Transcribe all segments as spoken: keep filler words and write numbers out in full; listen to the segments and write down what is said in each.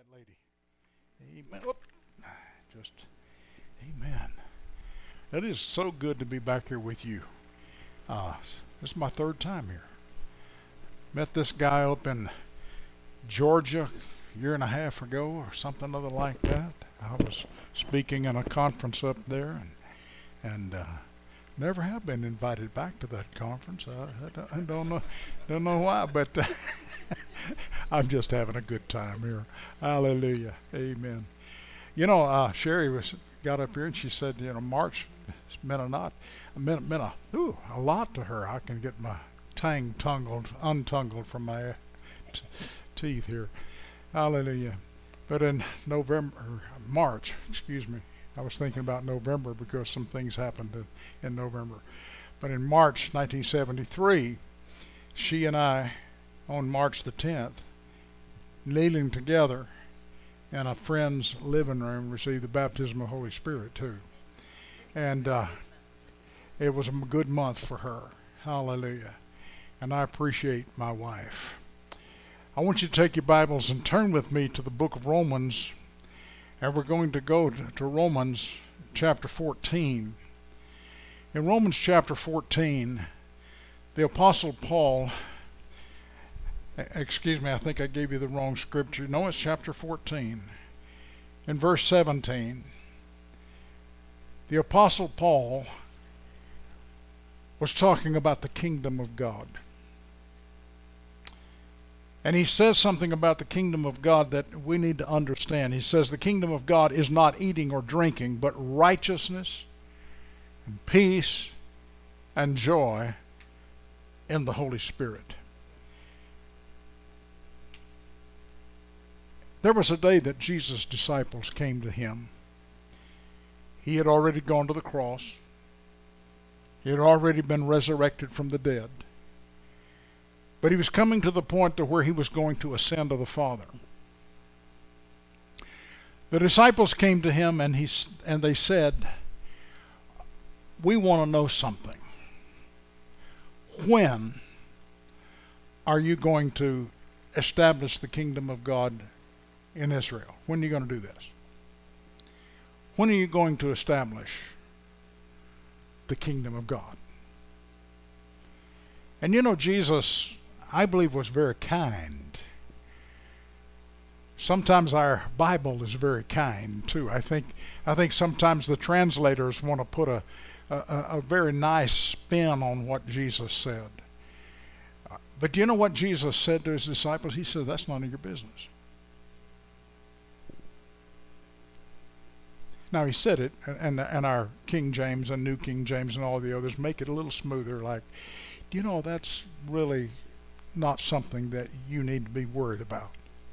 that lady. Amen. Whoop. Just, amen. It is so good to be back here with you. Uh, this is my third time here. Met this guy up in Georgia a year and a half ago or something other like that. I was speaking in a conference up there, and, and uh, never have been invited back to that conference. I, I, don't, I don't know, don't know why, but I'm just having a good time here. Hallelujah, amen. You know, uh, Sherry was got up here and she said, you know, March meant a lot, meant, meant a, ooh, a lot to her. I can get my tang tungled, untungled from my t- teeth here. Hallelujah. But in November, March, excuse me, I was thinking about November because some things happened in, in November. But in March nineteen seventy-three, she and I, on March the tenth, kneeling together in a friend's living room, received the baptism of the Holy Spirit too. And uh, it was a good month for her. Hallelujah. And I appreciate my wife. I want you to take your Bibles and turn with me to the book of Romans. And we're going to go to, to Romans chapter fourteen. In Romans chapter fourteen, the Apostle Paul, excuse me, I think I gave you the wrong scripture. No, it's chapter fourteen. In verse seventeen, the Apostle Paul was talking about the kingdom of God. And he says something about the kingdom of God that we need to understand. He says the kingdom of God is not eating or drinking, but righteousness and peace and joy in the Holy Spirit. There was a day that Jesus' disciples came to him. He had already gone to the cross. He had already been resurrected from the dead. But he was coming to the point to where he was going to ascend to the Father. The disciples came to him and he and they said, "We want to know something. When are you going to establish the kingdom of God in Israel? When are you going to do this? When are you going to establish the kingdom of God?" And you know, Jesus, I believe, was very kind. Sometimes our Bible is very kind too. I think I think sometimes the translators want to put a, a, a very nice spin on what Jesus said. But do you know what Jesus said to his disciples? He said, "That's none of your business." Now he said it, and and our King James and New King James and all the others make it a little smoother, like, do you know, that's really not something that you need to be worried about.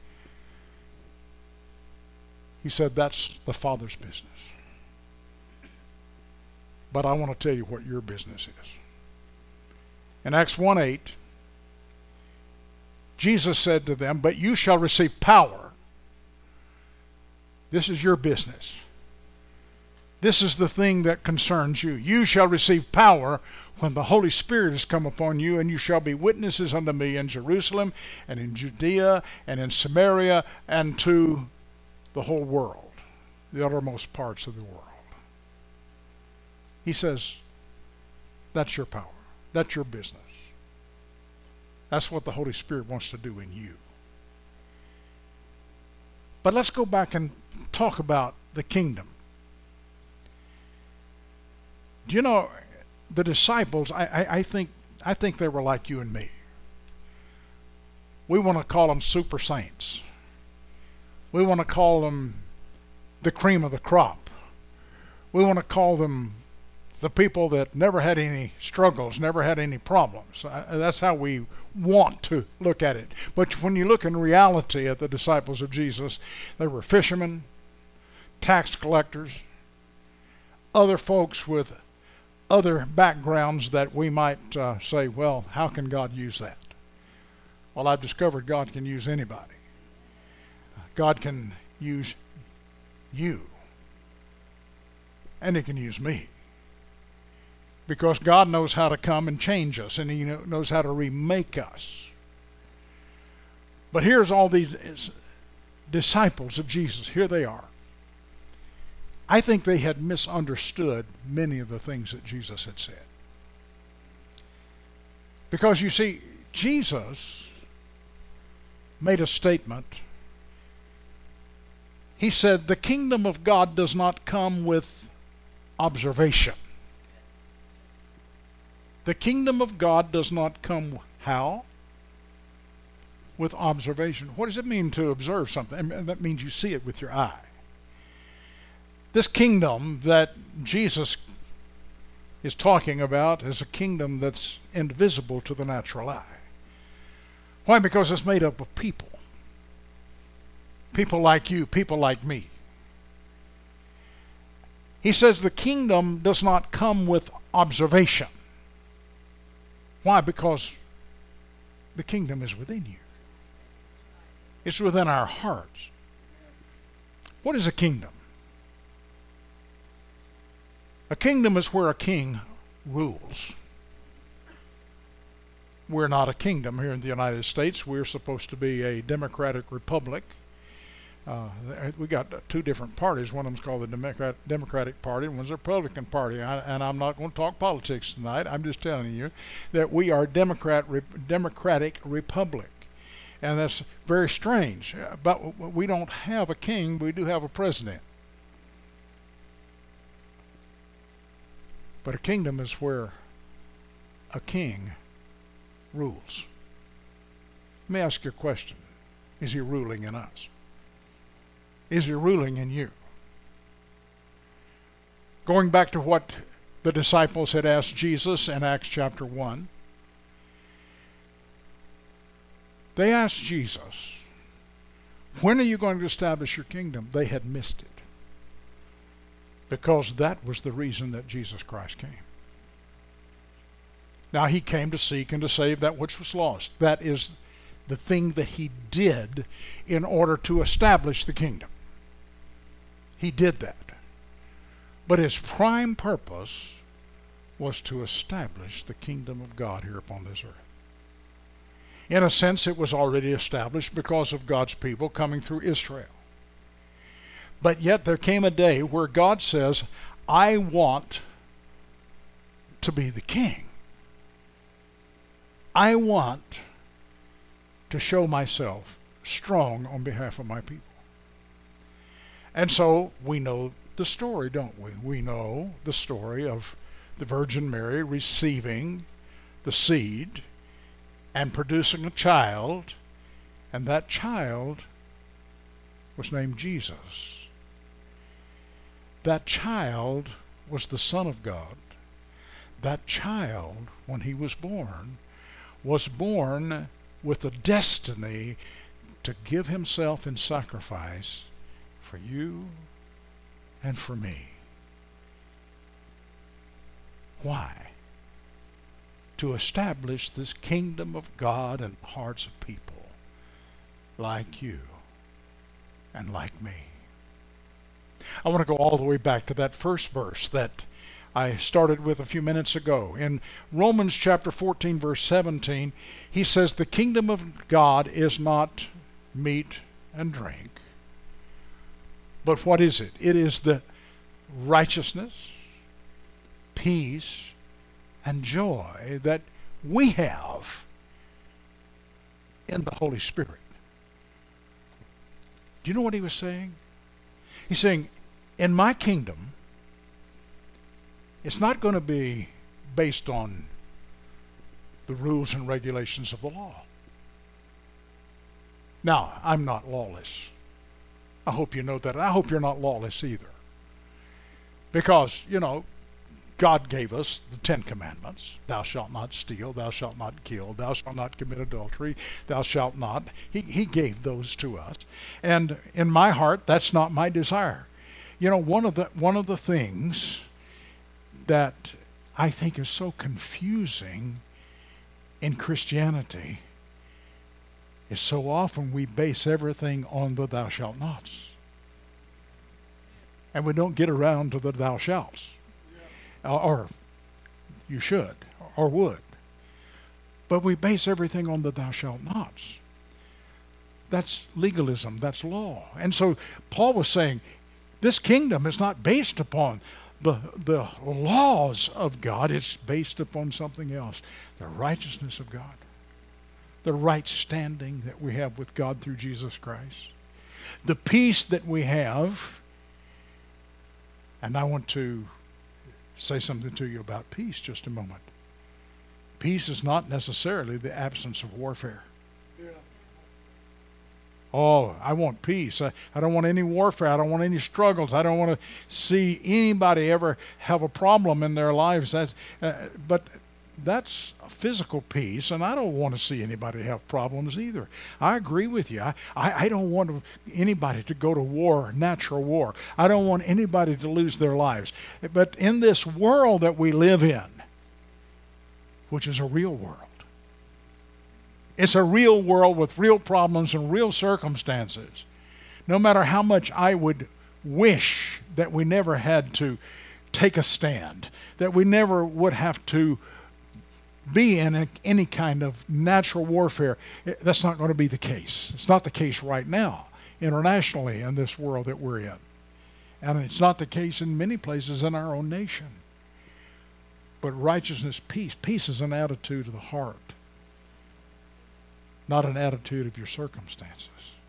He said that's the Father's business. But I want to tell you what your business is. In Acts one eight, Jesus said to them, "But you shall receive power." This is your business. This is the thing that concerns you. "You shall receive power when the Holy Spirit has come upon you, and you shall be witnesses unto me in Jerusalem and in Judea and in Samaria and to the whole world," the uttermost parts of the world. He says, that's your power. That's your business. That's what the Holy Spirit wants to do in you. But let's go back and talk about the kingdom. Do you know, the disciples, I, I, I think I think they were like you and me. We want to call them super saints. We want to call them the cream of the crop. We want to call them the people that never had any struggles, never had any problems. That's how we want to look at it. But when you look in reality at the disciples of Jesus, they were fishermen, tax collectors, other folks with other backgrounds that we might uh, say, well, how can God use that? Well, I've discovered God can use anybody. God can use you. And he can use me. Because God knows how to come and change us, and he knows how to remake us. But here's all these disciples of Jesus, here they are. I think they had misunderstood many of the things that Jesus had said. Because you see, Jesus made a statement. He said, the kingdom of God does not come with observation. The kingdom of God does not come how? With observation. What does it mean to observe something? And that means you see it with your eye. This kingdom that Jesus is talking about is a kingdom that's invisible to the natural eye. Why? Because it's made up of people. People like you, people like me. He says the kingdom does not come with observation. Why? Because the kingdom is within you. It's within our hearts. What is a kingdom? A kingdom is where a king rules. We're not a kingdom here in the United States. We're supposed to be a democratic republic. Uh, we got two different parties. One of them's called the Democrat, Democratic Party, and one's the Republican Party. I, and I'm not going to talk politics tonight. I'm just telling you that we are Democrat, re, Democratic Republic. And that's very strange. But we don't have a king. We do have a president. But a kingdom is where a king rules. Let me ask you a question. Is he ruling in us? Is he ruling in you? Going back to what the disciples had asked Jesus in Acts chapter one, they asked Jesus, when are you going to establish your kingdom? They had missed it. Because that was the reason that Jesus Christ came. Now, he came to seek and to save that which was lost. That is the thing that he did in order to establish the kingdom. He did that. But his prime purpose was to establish the kingdom of God here upon this earth. In a sense, it was already established because of God's people coming through Israel. But yet there came a day where God says, I want to be the king. I want to show myself strong on behalf of my people. And so we know the story, don't we? We know the story of the Virgin Mary receiving the seed and producing a child, and that child was named Jesus. That child was the Son of God. That child, when he was born, was born with a destiny to give himself in sacrifice for you and for me. Why? To establish this kingdom of God in the hearts of people like you and like me. I want to go all the way back to that first verse that I started with a few minutes ago. In Romans chapter fourteen, verse seventeen, he says, the kingdom of God is not meat and drink. But what is it? It is the righteousness, peace, and joy that we have in the Holy Spirit. Do you know what he was saying? He's saying, in my kingdom, it's not going to be based on the rules and regulations of the law. Now, I'm not lawless. I hope you know that. I hope you're not lawless either. Because, you know, God gave us the Ten Commandments. Thou shalt not steal, thou shalt not kill, thou shalt not commit adultery, thou shalt not. He, he gave those to us. And in my heart, that's not my desire. You know, one of the one of the things that I think is so confusing in Christianity is so often we base everything on the thou shalt nots. And we don't get around to the thou shalts. Uh, or you should, or would. But we base everything on the thou shalt nots. that's legalism, that's law. And so Paul was saying, this kingdom is not based upon the, the laws of God. It's based upon something else, the righteousness of God, the right standing that we have with God through Jesus Christ, the peace that we have. And I want to say something to you about peace just a moment. Peace is not necessarily the absence of warfare. Yeah. Oh, I want peace. I, I don't want any warfare. I don't want any struggles. I don't want to see anybody ever have a problem in their lives. That's, uh, but that's physical peace, and I don't want to see anybody have problems either. I agree with you. I, I, I don't want to, anybody to go to war, natural war. I don't want anybody to lose their lives. But in this world that we live in, which is a real world, it's a real world with real problems and real circumstances. No matter how much I would wish that we never had to take a stand, that we never would have to be in a, any kind of natural warfare, that's not going to be the case. It's not the case right now, internationally, in this world that we're in. And it's not the case in many places in our own nation. But righteousness, peace. Peace is an attitude of the heart, not an attitude of your circumstances.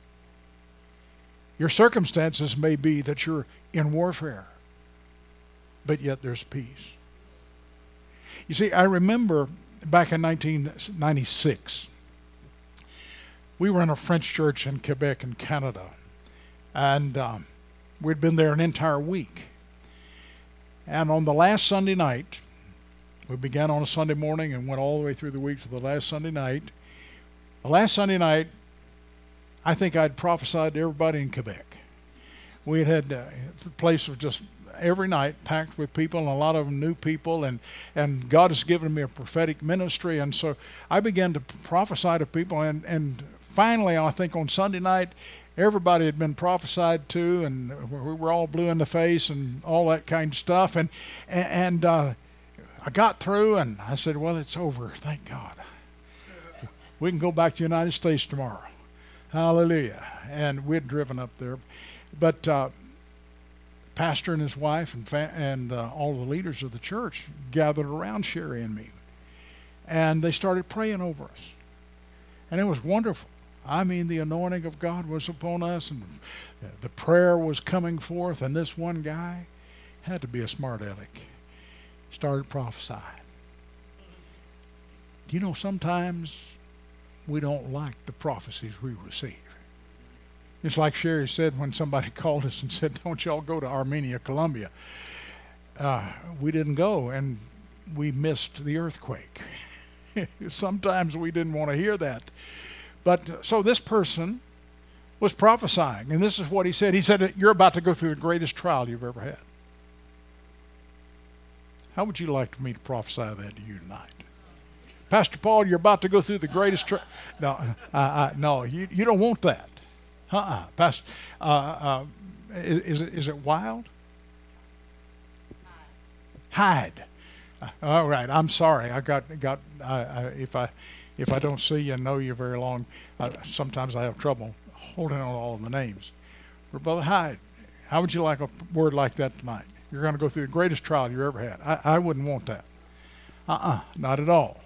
Your circumstances may be that you're in warfare, but yet there's peace. You see, I remember back in nineteen ninety-six, we were in a French church in Quebec in Canada, and um, we'd been there an entire week. And on the last Sunday night, we began on a Sunday morning and went all the way through the week to the last Sunday night. The last Sunday night, I think I'd prophesied to everybody in Quebec. We had had, uh, the place was just every night packed with people, and a lot of them new people, and, and God has given me a prophetic ministry. And so I began to prophesy to people, and, and finally, I think on Sunday night, everybody had been prophesied to, and we were all blue in the face and all that kind of stuff. And, and uh, I got through, and I said, well, it's over, thank God. We can go back to the United States tomorrow. Hallelujah. And we'd driven up there. But uh, pastor and his wife and fa- and uh, all the leaders of the church gathered around Sherry and me. And they started praying over us. And it was wonderful. I mean, the anointing of God was upon us, and the prayer was coming forth. And this one guy had to be a smart aleck. Started prophesying. You know, sometimes we don't like the prophecies we receive. It's like Sherry said when somebody called us and said, don't y'all go to Armenia, Colombia. Uh, we didn't go, and we missed the earthquake. Sometimes we didn't want to hear that. But uh, so this person was prophesying, and this is what he said. He said, you're about to go through the greatest trial you've ever had. How would you like me to prophesy that to you tonight? Pastor Paul, you're about to go through the greatest trial. No, uh, uh, no, you, you don't want that. Uh-uh. Pastor, uh, uh, is, is, it, is it wild? Hide. Uh, all right. I'm sorry. I got got. Uh, uh, if I if I don't see you and know you very long, uh, sometimes I have trouble holding on to all of the names. But Brother Hyde, how would you like a word like that tonight? You're going to go through the greatest trial you ever had. I, I wouldn't want that. Uh-uh. Not at all.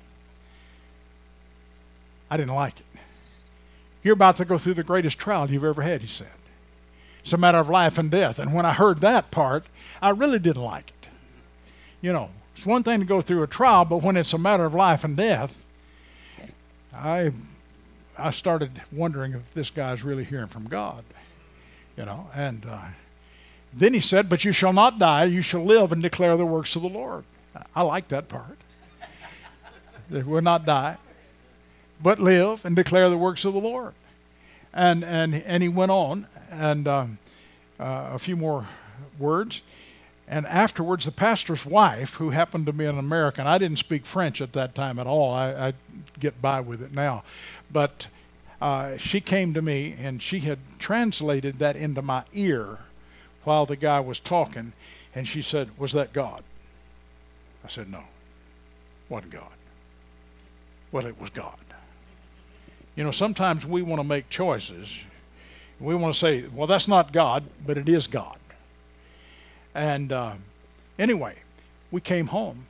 I didn't like it. You're about to go through the greatest trial you've ever had, he said. It's a matter of life and death. And when I heard that part, I really didn't like it. You know, it's one thing to go through a trial, but when it's a matter of life and death, I I started wondering if this guy's really hearing from God. You know, and uh, then he said, but you shall not die, you shall live and declare the works of the Lord. I like that part. That we'll not die, but live and declare the works of the Lord. And and and he went on, and um, uh, a few more words. And afterwards, the pastor's wife, who happened to be an American, I didn't speak French at that time at all. I, I get by with it now. But uh, she came to me, and she had translated that into my ear while the guy was talking. And she said, was that God? I said, no, wasn't God. Well, it was God. You know, sometimes we want to make choices. We want to say, well, that's not God, but it is God. And uh, anyway, we came home.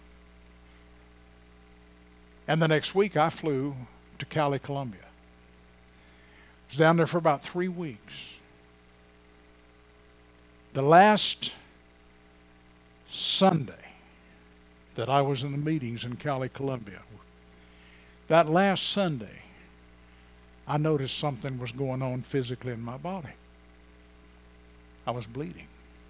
And the next week I flew to Cali, Colombia. I was down there for about three weeks. The last Sunday that I was in the meetings in Cali, Colombia, that last Sunday, I noticed something was going on physically in my body. I was bleeding.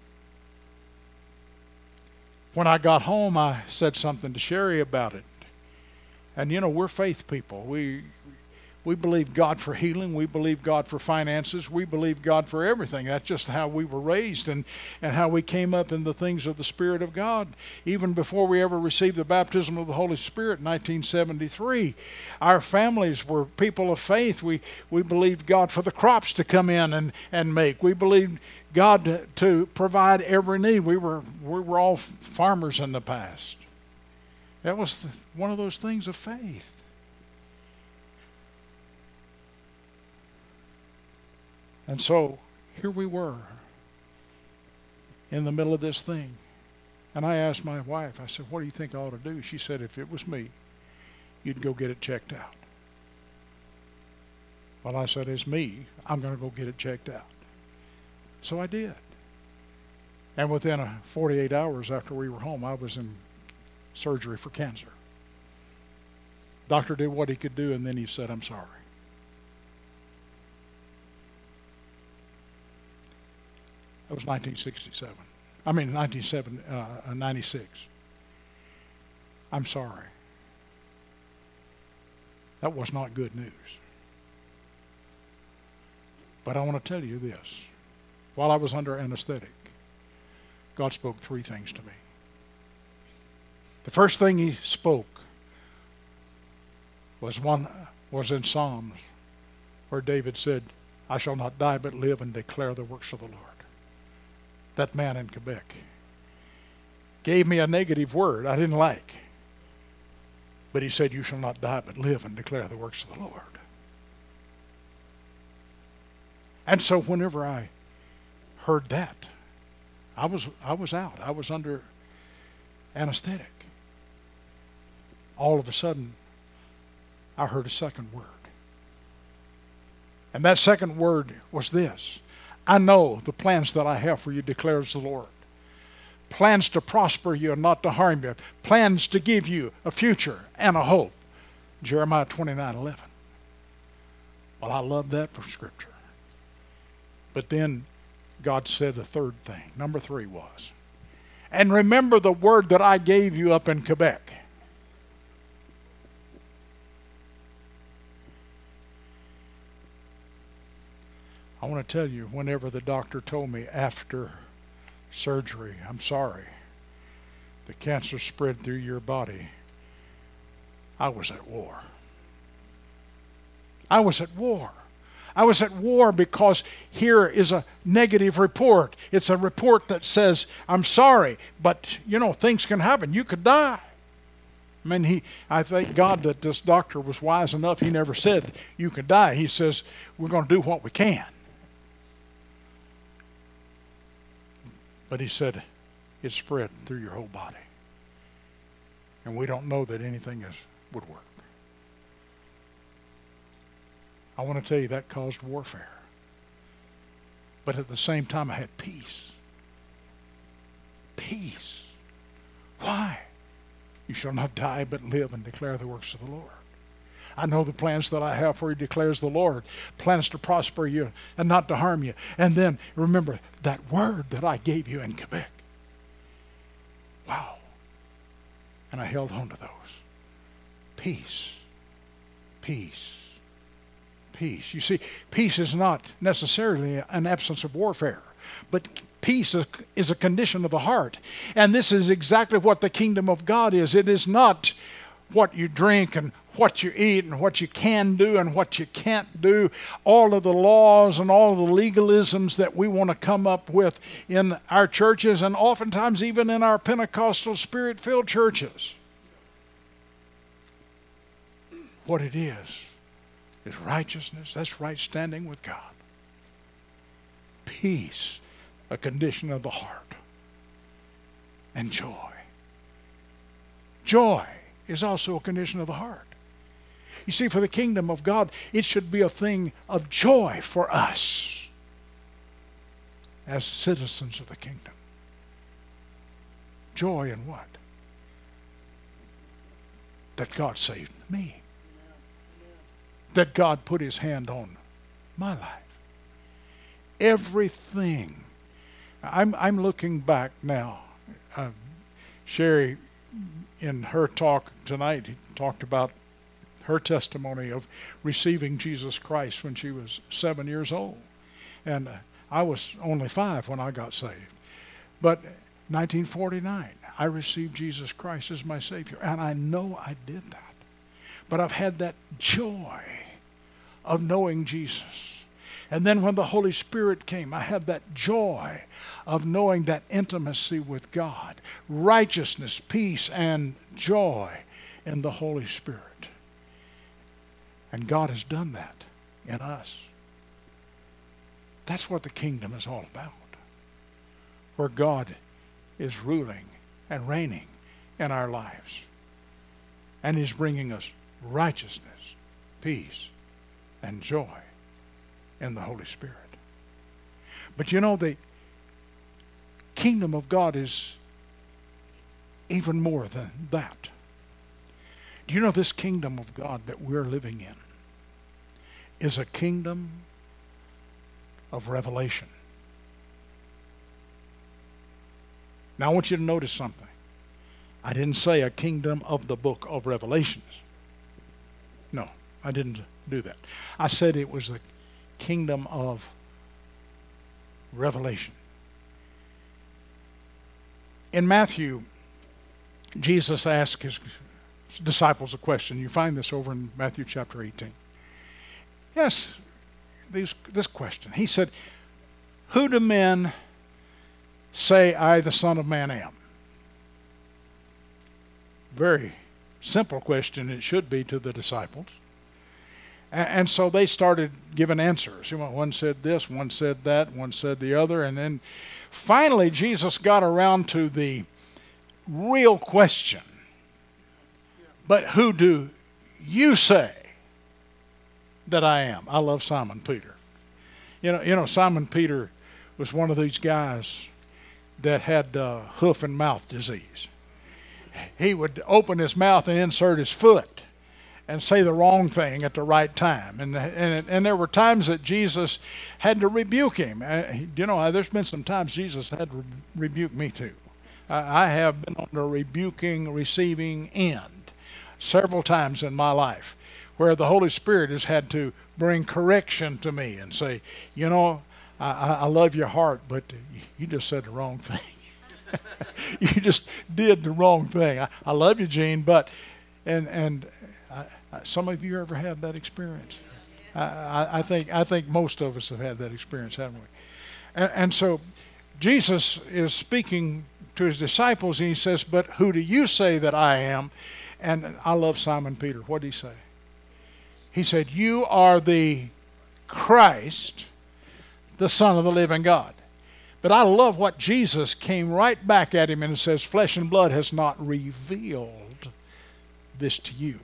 When I got home, I said something to Sherry about it. And you know, we're faith people. We we believe God for healing. We believe God for finances. We believe God for everything. That's just how we were raised and, and how we came up in the things of the Spirit of God. Even before we ever received the baptism of the Holy Spirit in nineteen seventy-three, our families were people of faith. We, we believed God for the crops to come in and, and make. We believed God to, to provide every need. We were, we were all farmers in the past. That was the, one of those things of faith. And so here we were in the middle of this thing. And I asked my wife, I said, what do you think I ought to do? She said, if it was me, you'd go get it checked out. Well, I said, it's me. I'm going to go get it checked out. So I did. And within a forty-eight hours after we were home, I was in surgery for cancer. Doctor did what he could do, and then he said, I'm sorry. That was nineteen sixty-seven. I mean, nineteen ninety-six. I'm sorry. That was not good news. But I want to tell you this. While I was under anesthetic, God spoke three things to me. The first thing he spoke was one was in Psalms, where David said, I shall not die but live and declare the works of the Lord. That man in Quebec gave me a negative word I didn't like. But he said, you shall not die but live and declare the works of the Lord. And so whenever I heard that, I was I was out. I was under anesthetic. All of a sudden, I heard a second word. And that second word was this. I know the plans that I have for you, declares the Lord. Plans to prosper you and not to harm you. Plans to give you a future and a hope. Jeremiah twenty-nine eleven. Well, I love that from Scripture. But then God said a third thing. Number three was, and remember the word that I gave you up in Quebec. I want to tell you, whenever the doctor told me after surgery, I'm sorry, the cancer spread through your body, I was at war. I was at war. I was at war because here is a negative report. It's a report that says, I'm sorry, but, you know, things can happen. You could die. I mean, he, I thank God that this doctor was wise enough. He never said, you could die. He says, we're going to do what we can. But he said, it spread through your whole body. And we don't know that anything is, would work. I want to tell you that caused warfare. But at the same time, I had peace. Peace. Why? You shall not die, but live and declare the works of the Lord. I know the plans that I have for you, declares the Lord. Plans to prosper you and not to harm you. And then remember that word that I gave you in Quebec. Wow. And I held on to those. Peace. Peace. Peace. You see, peace is not necessarily an absence of warfare, but peace is a condition of the heart. And this is exactly what the kingdom of God is. It is not what you drink and what you eat and what you can do and what you can't do. All of the laws and all of the legalisms that we want to come up with in our churches and oftentimes even in our Pentecostal Spirit-filled churches. What it is, is righteousness. That's right standing with God. Peace, a condition of the heart. And joy. Joy is also a condition of the heart. You see, for the kingdom of God, it should be a thing of joy for us as citizens of the kingdom. Joy in what? That God saved me. That God put his hand on my life. Everything. I'm, I'm looking back now. Uh, Sherry, in her talk tonight, talked about her testimony of receiving Jesus Christ when she was seven years old. And uh, I was only five when I got saved. But nineteen forty-nine, I received Jesus Christ as my Savior. And I know I did that. But I've had that joy of knowing Jesus. And then when the Holy Spirit came, I had that joy of knowing that intimacy with God, righteousness, peace, and joy in the Holy Spirit. And God has done that in us. That's what the kingdom is all about. Where God is ruling and reigning in our lives. And He's bringing us righteousness, peace, and joy in the Holy Spirit. But you know, the kingdom of God is even more than that. Do you know this kingdom of God that we're living in is a kingdom of revelation? Now I want you to notice something. I didn't say a kingdom of the book of Revelations. No, I didn't do that. I said it was the kingdom of revelation. In Matthew, Jesus asked his disciples a question. You find this over in Matthew chapter eighteen. Yes, these, this question. He said, "Who do men say I, the Son of Man, am?" Very simple question it should be to the disciples. And so they started giving answers. One said this, one said that, one said the other. And then finally Jesus got around to the real question. But who do you say that I am? I love Simon Peter. You know, you know Simon Peter was one of these guys that had uh, hoof and mouth disease. He would open his mouth and insert his foot and say the wrong thing at the right time. And and, and there were times that Jesus had to rebuke him. Uh, you know, there's been some times Jesus had to re- rebuke me too. I, I have been on the rebuking, receiving end several times in my life where the Holy Spirit has had to bring correction to me and say, you know, I, I love your heart, but you just said the wrong thing. You just did the wrong thing. I, I love you, Gene, but, and and I, I, some of you ever had that experience? I, I, I think I think most of us have had that experience, haven't we? And, and so Jesus is speaking to his disciples, and he says, "But who do you say that I am?" And I love Simon Peter. What did he say? He said, "You are the Christ, the Son of the living God." But I love what Jesus came right back at him and says, "Flesh and blood has not revealed this to you,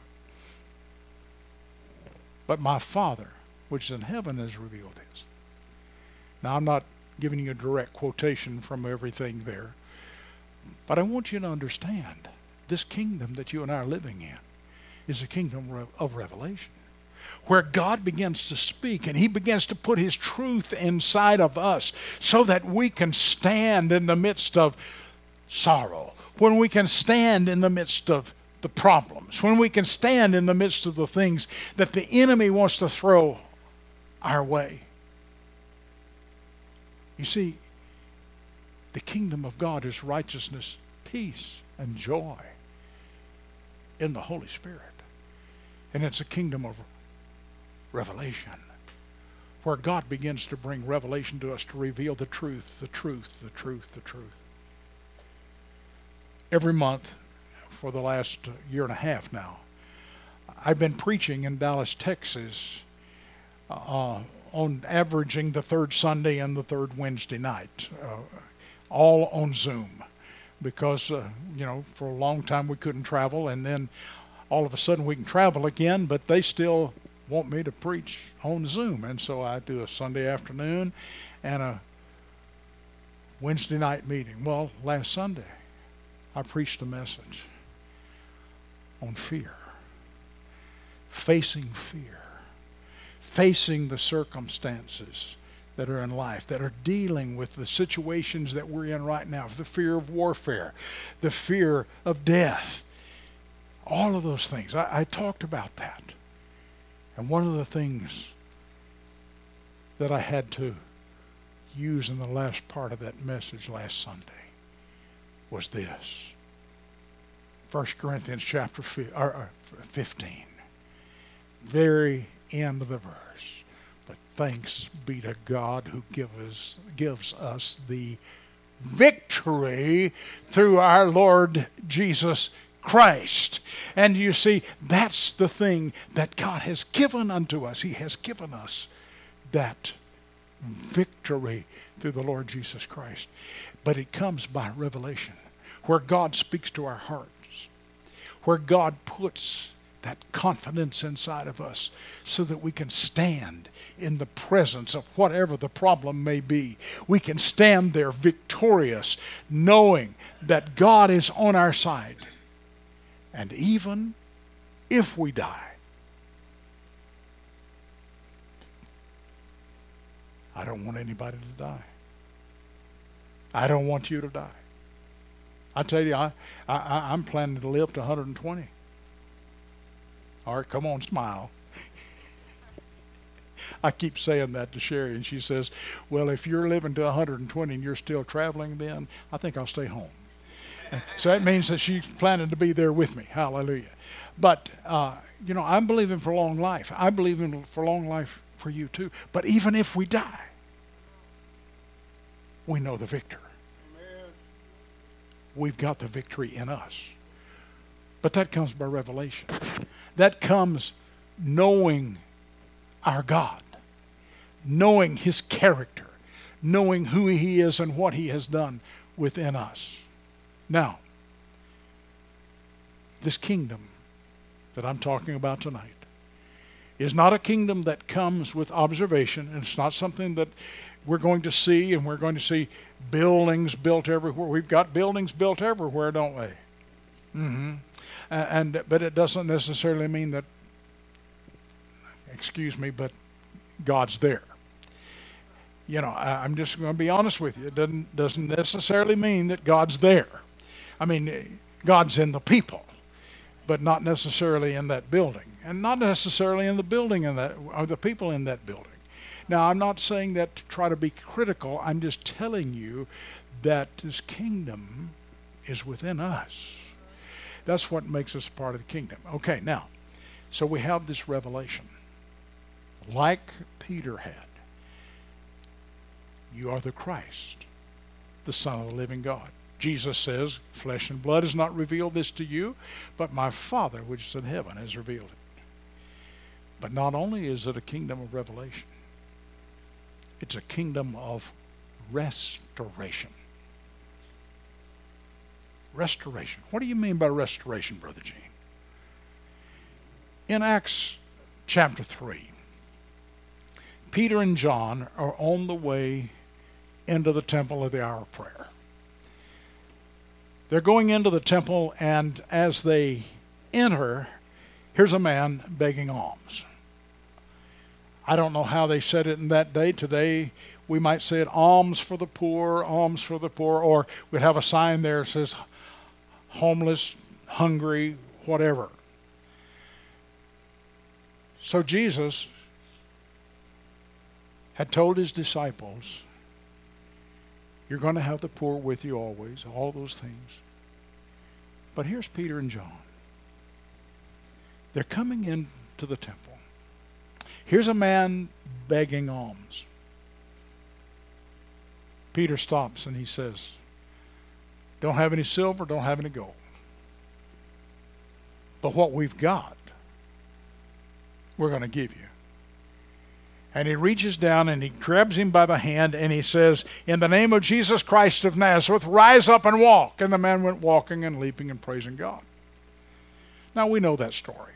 but my Father, which is in heaven, has revealed this." Now, I'm not giving you a direct quotation from everything there, but I want you to understand this kingdom that you and I are living in is a kingdom of revelation, where God begins to speak and He begins to put His truth inside of us so that we can stand in the midst of sorrow, when we can stand in the midst of the problems, when we can stand in the midst of the things that the enemy wants to throw our way. You see, the kingdom of God is righteousness, peace, and joy in the Holy Spirit. And it's a kingdom of revelation, where God begins to bring revelation to us to reveal the truth, the truth, the truth, the truth. Every month for the last year and a half now, I've been preaching in Dallas, Texas uh, on averaging the third Sunday and the third Wednesday night, uh, all on Zoom, because uh, you know, for a long time we couldn't travel, and then all of a sudden we can travel again, but they still want me to preach on Zoom, and so I do a Sunday afternoon and a Wednesday night meeting. Well, last Sunday I preached a message on fear, facing fear, facing the circumstances that are in life, that are dealing with the situations that we're in right now, the fear of warfare, the fear of death, all of those things. I, I talked about that. And one of the things that I had to use in the last part of that message last Sunday was this. First Corinthians chapter fifteen. Very end of the verse. But thanks be to God who gives, gives us the victory through our Lord Jesus Christ. And you see, that's the thing that God has given unto us. He has given us that victory through the Lord Jesus Christ. But it comes by revelation, where God speaks to our hearts, where God puts that confidence inside of us so that we can stand in the presence of whatever the problem may be. We can stand there victorious, knowing that God is on our side. And even if we die, I don't want anybody to die. I don't want you to die. I tell you, I, I, I'm planning to live to one hundred twenty. All right, come on, smile. I keep saying that to Sherry, and she says, well, if you're living to one hundred twenty and you're still traveling, then I think I'll stay home. So that means that she's planning to be there with me. Hallelujah. But, uh, you know, I'm believing for long life. I believe in for long life for you too. But even if we die, we know the victor. Amen. We've got the victory in us. But that comes by revelation. That comes knowing our God, knowing His character, knowing who He is and what He has done within us. Now, this kingdom that I'm talking about tonight is not a kingdom that comes with observation, and it's not something that we're going to see, and we're going to see buildings built everywhere. We've got buildings built everywhere, don't we? Mm-hmm. And, but it doesn't necessarily mean that, excuse me, but God's there. You know, I, I'm just going to be honest with you. It doesn't, doesn't necessarily mean that God's there. I mean, God's in the people, but not necessarily in that building, and not necessarily in the building in that, or the people in that building. Now, I'm not saying that to try to be critical. I'm just telling you that this kingdom is within us. That's what makes us part of the kingdom. Okay, now, so we have this revelation, like Peter had. You are the Christ, the Son of the living God. Jesus says, flesh and blood has not revealed this to you, but my Father which is in heaven has revealed it. But not only is it a kingdom of revelation, it's a kingdom of restoration. Restoration. What do you mean by restoration, Brother Gene? In Acts chapter three, Peter and John are on the way into the temple of the hour of prayer. They're going into the temple, and as they enter, here's a man begging alms. I don't know how they said it in that day. Today, we might say it, alms for the poor, alms for the poor, or we'd have a sign there that says homeless, hungry, whatever. So Jesus had told his disciples, you're going to have the poor with you always, all those things. But here's Peter and John. They're coming into the temple. Here's a man begging alms. Peter stops and he says, don't have any silver, don't have any gold. But what we've got, we're going to give you. And he reaches down and he grabs him by the hand and he says, "In the name of Jesus Christ of Nazareth, rise up and walk." And the man went walking and leaping and praising God. Now we know that story.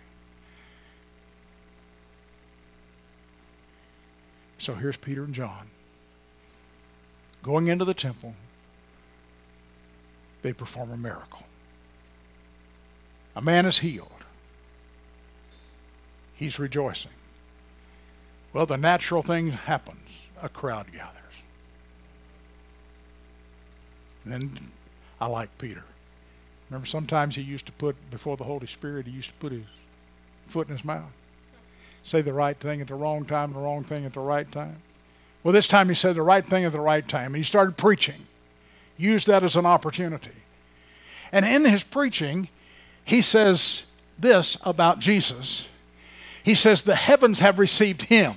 So here's Peter and John going into the temple. They perform a miracle. A man is healed. He's rejoicing. Well, the natural thing happens. A crowd gathers. And then I like Peter. Remember, sometimes he used to put, before the Holy Spirit, he used to put his foot in his mouth. Say the right thing at the wrong time, the wrong thing at the right time. Well, this time he said the right thing at the right time. And he started preaching. Used that as an opportunity. And in his preaching, he says this about Jesus. He says, the heavens have received him.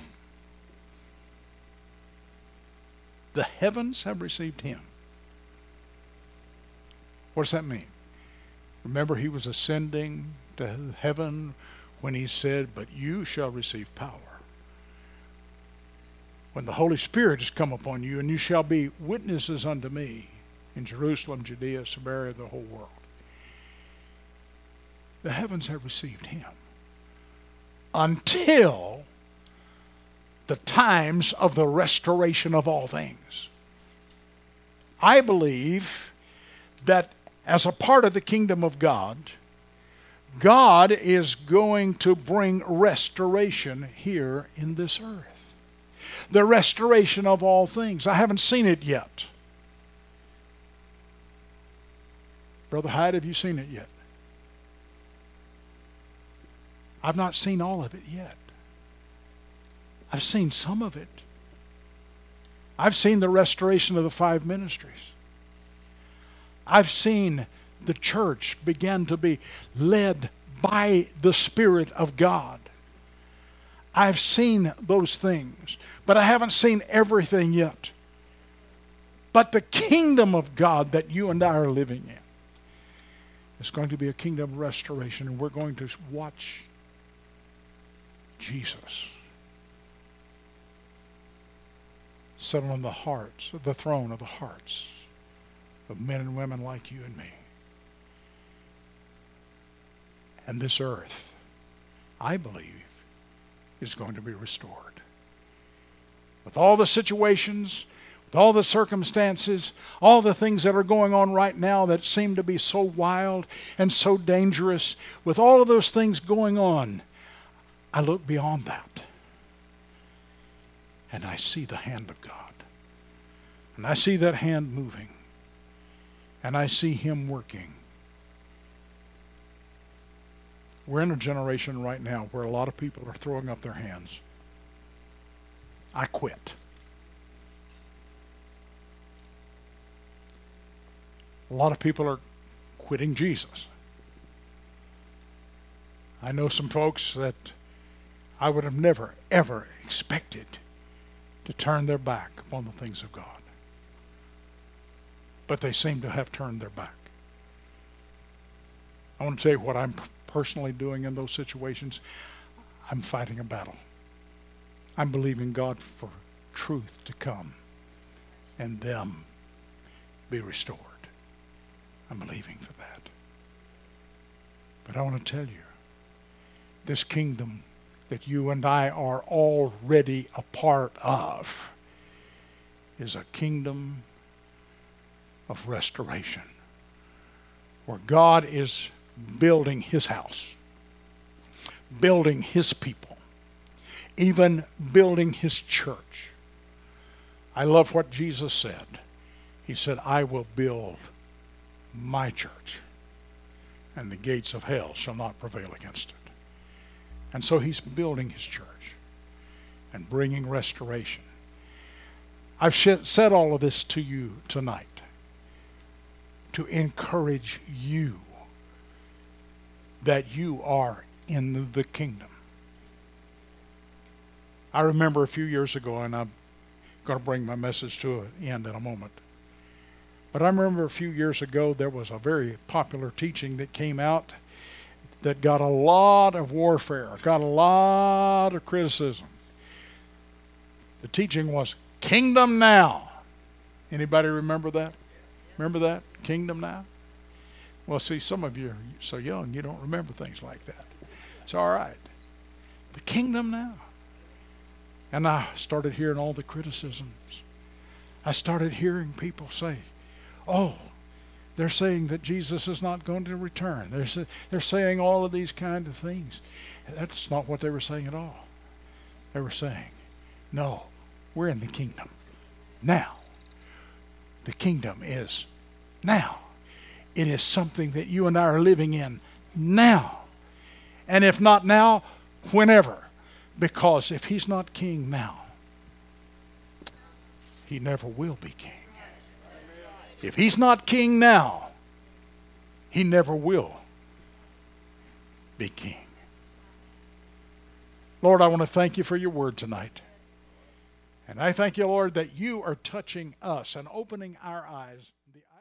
The heavens have received him. What does that mean? Remember, he was ascending to heaven when he said, "But you shall receive power when the Holy Spirit has come upon you, and you shall be witnesses unto me in Jerusalem, Judea, Samaria, the whole world." The heavens have received him until the times of the restoration of all things. I believe that as a part of the kingdom of God, God is going to bring restoration here in this earth. The restoration of all things. I haven't seen it yet. Brother Hyde, have you seen it yet? I've not seen all of it yet. I've seen some of it. I've seen the restoration of the five ministries. I've seen the church begin to be led by the Spirit of God. I've seen those things, but I haven't seen everything yet. But the kingdom of God that you and I are living in is going to be a kingdom of restoration, and we're going to watch Jesus settle on the hearts, the throne of the hearts of men and women like you and me. And this earth, I believe, is going to be restored. With all the situations, with all the circumstances, all the things that are going on right now that seem to be so wild and so dangerous, with all of those things going on, I look beyond that. And I see the hand of God. And I see that hand moving. And I see him working. We're in a generation right now where a lot of people are throwing up their hands. I quit. A lot of people are quitting Jesus. I know some folks that I would have never, ever expected to turn their back upon the things of God. But they seem to have turned their back. I want to tell you what I'm personally doing in those situations. I'm fighting a battle. I'm believing God for truth to come and them be restored. I'm believing for that. But I want to tell you, this kingdom that you and I are already a part of is a kingdom of restoration, where God is building his house, building his people, even building his church. I love what Jesus said. He said, "I will build my church, and the gates of hell shall not prevail against it." And so he's building his church and bringing restoration. I've said all of this to you tonight to encourage you that you are in the kingdom. I remember a few years ago, and I'm going to bring my message to an end in a moment. But I remember a few years ago there was a very popular teaching that came out that got a lot of warfare, got a lot of criticism. The teaching was kingdom now. Anybody remember that? Remember that? Kingdom now? Well, see, some of you are so young you don't remember things like that. It's all right. The kingdom now. And I started hearing all the criticisms. I started hearing people say, oh, they're saying that Jesus is not going to return. They're, sa- they're saying all of these kind of things. That's not what they were saying at all. They were saying, no, we're in the kingdom now. The kingdom is now. It is something that you and I are living in now. And if not now, whenever. Because if he's not king now, he never will be king. If he's not king now, he never will be king. Lord, I want to thank you for your word tonight. And I thank you, Lord, that you are touching us and opening our eyes. The